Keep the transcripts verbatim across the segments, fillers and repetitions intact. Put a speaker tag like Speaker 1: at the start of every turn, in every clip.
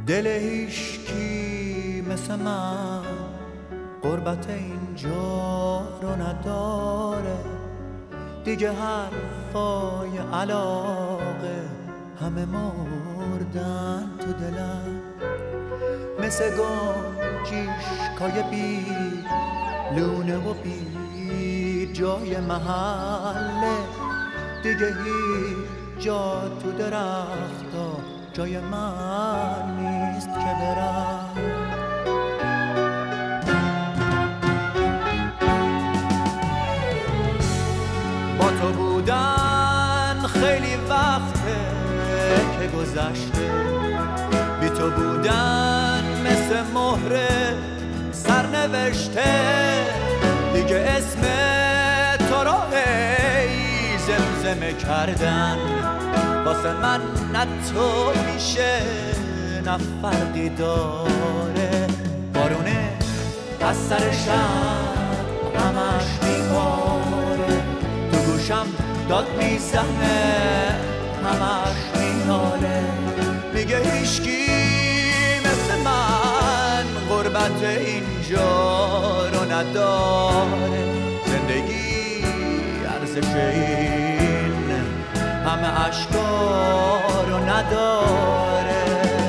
Speaker 1: دل هیشکی مثل من غربت اینجا رو نداره دیگه، حرفای علاقه همه مردن تو دلم، مثل گنجیشکای بی لونه و بی جای محله دیگه، هیچ جا تو درختا جای من نیست که برم. با تو بودن خیلی وقته که گذشته، بی تو بودن مثل مهر سرنوشته دیگه، اسم تو رو هی زمزمه کردن واسه من نه تو میشه نه فرقی داره. بارونه از سر شب همش میباره، تو گوشم داد میزنه همش میناله، میگه هیشکی مثل من غربت اینجا رو نداره، زندگی ارزش این همه اشکا رو نداره.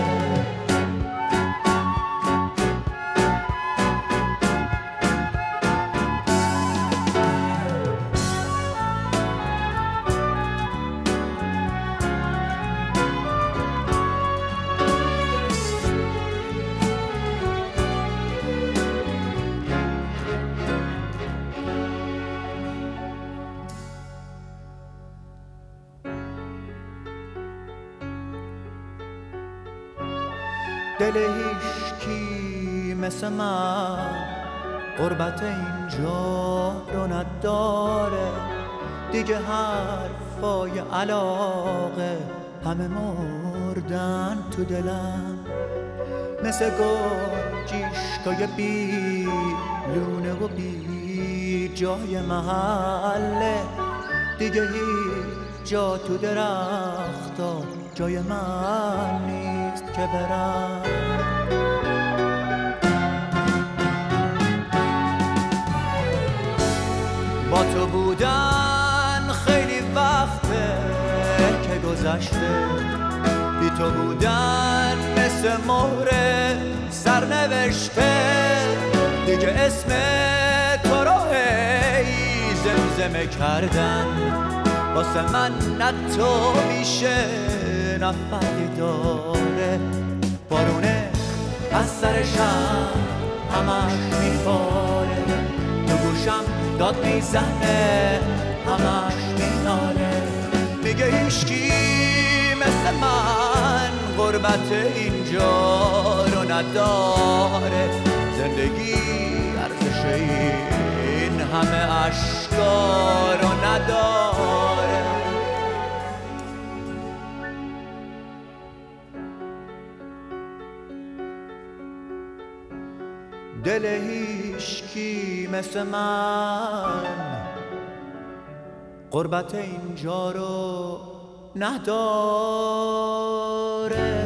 Speaker 1: دل هیشکی مثل من غربت اینجا رو نداره دیگه، حرفای علاقه همه مردن تو دلم، مثل گنجیشکای بی لونه و بی جای محله دیگه، هیچ جا تو درختا جای من نیست که برم. با تو بودن خیلی وقته که گذشته، بی تو بودن مثل مهر سرنوشته دیگه، اسم تو رو هی زمزمه کردن واسه من نه تو میشه نه فرقی داره. بارونه از سر شب همش میباره، تو گوشم داد میزنه همش میناله، میگه هیشکی مثل من غربت اینجا رو نداره، زندگی ارزش این همه اشکا رو نداره. دل هیشکی مثل من غربت اینجا رو نداره.